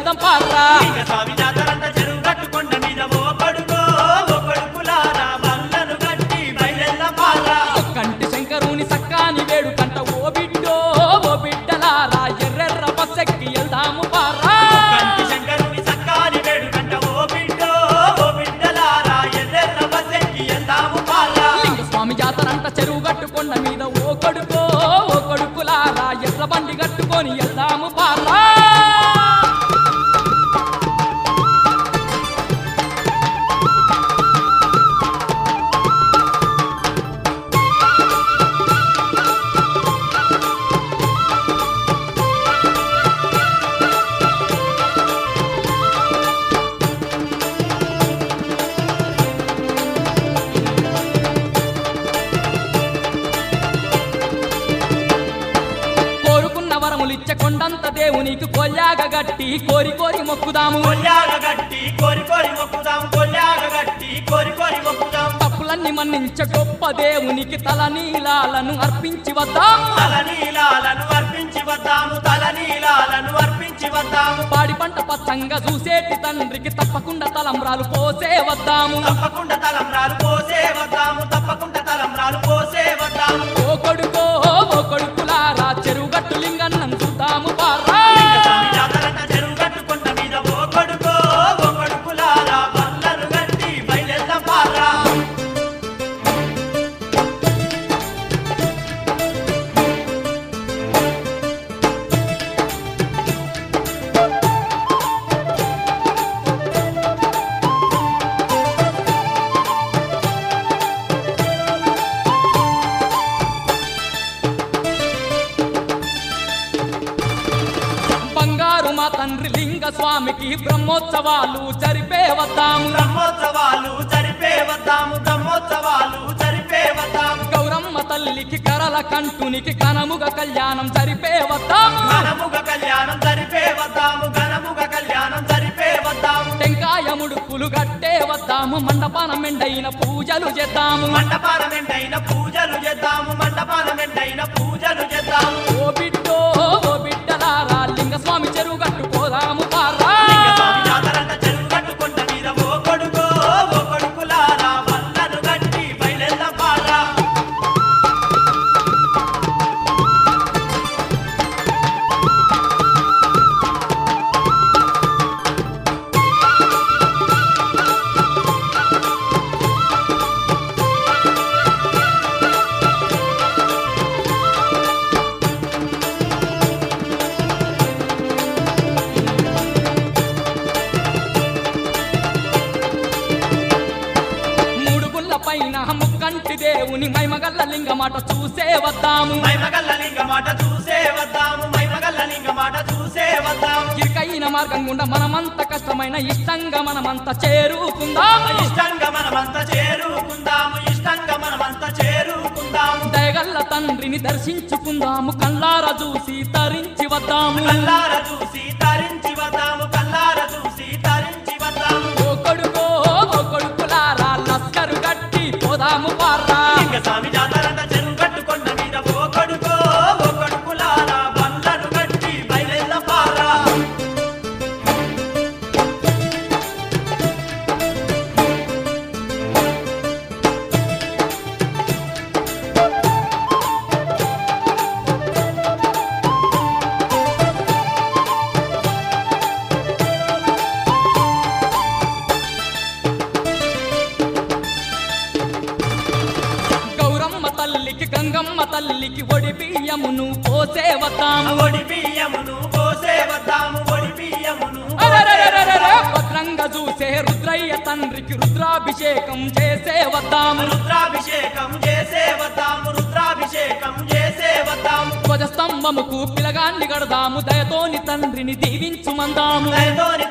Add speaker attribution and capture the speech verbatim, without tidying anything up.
Speaker 1: బయలెల్దాం పార్రా
Speaker 2: స్వామి జాతరంట చెరువు కట్టుకొండ మీద ఓ కొడుకో ఓ కొడుకులారా బల్లను కట్టి బయలెల్దాం పార్రా
Speaker 1: కంటి శంకరుని సక్కాని వేడు కంట ఓ బిడ్డో ఓ బిడ్డలారా ఎర్రెర్ర బస్సెక్కి వెళ్దాము పార్రా
Speaker 2: కంటి శంకరుని సక్కాని వేడు కంట ఓ బిడ్డో ఓ బిడ్డలారా ఎర్రెర్ర బస్సెక్కి వెళ్దాము పార్రా
Speaker 1: స్వామి జాతరంట చెరువు కట్టుకొండ మీద ఓ కొడుకో ఓ కొడుకులారా ఎర్ర బండి కట్టుకొని వెళ్దాము పార్రా వరములిచ్చ కొండంత దేవునికి కొల్లాగ గట్టి కోరి కోరి మొక్కుదాము
Speaker 2: కొల్లాగ గట్టి కోరి కోరి మొక్కుదాము కొల్లాగ గట్టి కోరి కోరి మొక్కుదాము
Speaker 1: తప్పులన్నీ మన్నించ గొప్ప దేవునికి తల నీలాలను అర్పించి వద్దాము
Speaker 2: తల నీలాలను అర్పించి వద్దాము తల నీలాలను అర్పించి వద్దాము
Speaker 1: పాడి పంట పచ్చంగా చూసేటి తండ్రికి తప్పకుండా తలంబ్రాలు పోసే వద్దాము
Speaker 2: తప్పకుండా తలంబ్రాలు పోసే వద్దాము తప్పకుండా తలంబ్రాలు పోసే వద్దాము
Speaker 1: ఓ కొడుకో ఓ కొడుకులారా చెరువు గట్టు లింగన్నం చూద్దాము పార్రా
Speaker 2: స్వామి జాతరంట చెరువు కట్టుకొండ మీద ఓ కొడుకో ఓ కొడుకులారా బల్లను కట్టి బయలెల్దాం పార్రా
Speaker 1: బంగారు మా తండ్రి లింగ స్వామికి బ్రహ్మోత్సవాలు జరిపే వద్దాము
Speaker 2: బ్రహ్మోత్సవాలు జరిపే వద్దాము బ్రహ్మోత్సవాలు జరిపే వద్దాము
Speaker 1: గౌరమ్మ తల్లికి కరల కంటునికి ఘనముగ కళ్యాణం జరిపే వద్దాము
Speaker 2: ఘనముగ కళ్యాణం జరిపే వద్దాము ఘనముగ కళ్యాణం జరిపే వద్దాము
Speaker 1: టెంకాయ ముడుపులు గట్టే వద్దాము మండపాన మెండైన పూజలు చేద్దాము
Speaker 2: మండపాన మెండైన పూజలు చేద్దాము మండపాన మెండైన పూజలు చేద్దాము
Speaker 1: ఓ బిడ్డో ఓ బిడ్డలారా లింగ స్వామి చెరువు కట్టుకోదాము పార్రా
Speaker 2: స్వామి జాతరంట చెరువు కట్టుకొండ మీద ఓ కొడుకో ఓ కొడుకులారా బల్లను కట్టి బయలెల్దాం పార్రా
Speaker 1: పైన ముక్కంటి దేవుని మైమగల్ల లింగ మాట చూసే వద్దాము
Speaker 2: మైమగల్ల లింగ మాట చూసే వద్దాము మైమగల్ల లింగ మాట చూసే వద్దాము
Speaker 1: ఇరుకైన మార్గం గుండా మనమంత కష్టమైన ఇష్టంగా మనమంతా చేరుకుందాము
Speaker 2: ఇష్టంగా మనమంతా చేరుకుందాము ఇష్టంగా మనమంతా చేరుకుందాము
Speaker 1: దయగల్ల తండ్రిని దర్శించుకుందాము కల్లార చూసి తరించి వద్దాము
Speaker 2: కల్లార చూసి తరించి వద్దాము కల్లార చూసి తరించి వద్దాము
Speaker 1: ఓ కొడుకో ఓ కొడుకులారా లస్కరు గట్టి పోదాము పార్రా
Speaker 2: స్వామి జాతరంట చెరువు కట్టుకొండ మీద ఓ కొడుకో ఓ కొడుకులారా బండ్లను కట్టి బయలెల్దాం పార్రా
Speaker 1: గంగమ్మ తల్లికి ఒడి బియ్యమును పోసే వద్దాము
Speaker 2: ఒడి బియ్యమును పోసే వద్దాము ఒడి బియ్యమును
Speaker 1: భద్రంగా చూసే రుద్రయ్య తండ్రికి రుద్రాభిషేకం చేసే వద్దాము
Speaker 2: రుద్రాభిషేకం చేసే వద్దాము రుద్రాభిషేకం చేసే వద్దాము
Speaker 1: ధ్వజస్తంభముకు పిలగాన్ని గడదాము దయతోని తండ్రిని దీవించుమందాము
Speaker 2: దయతోని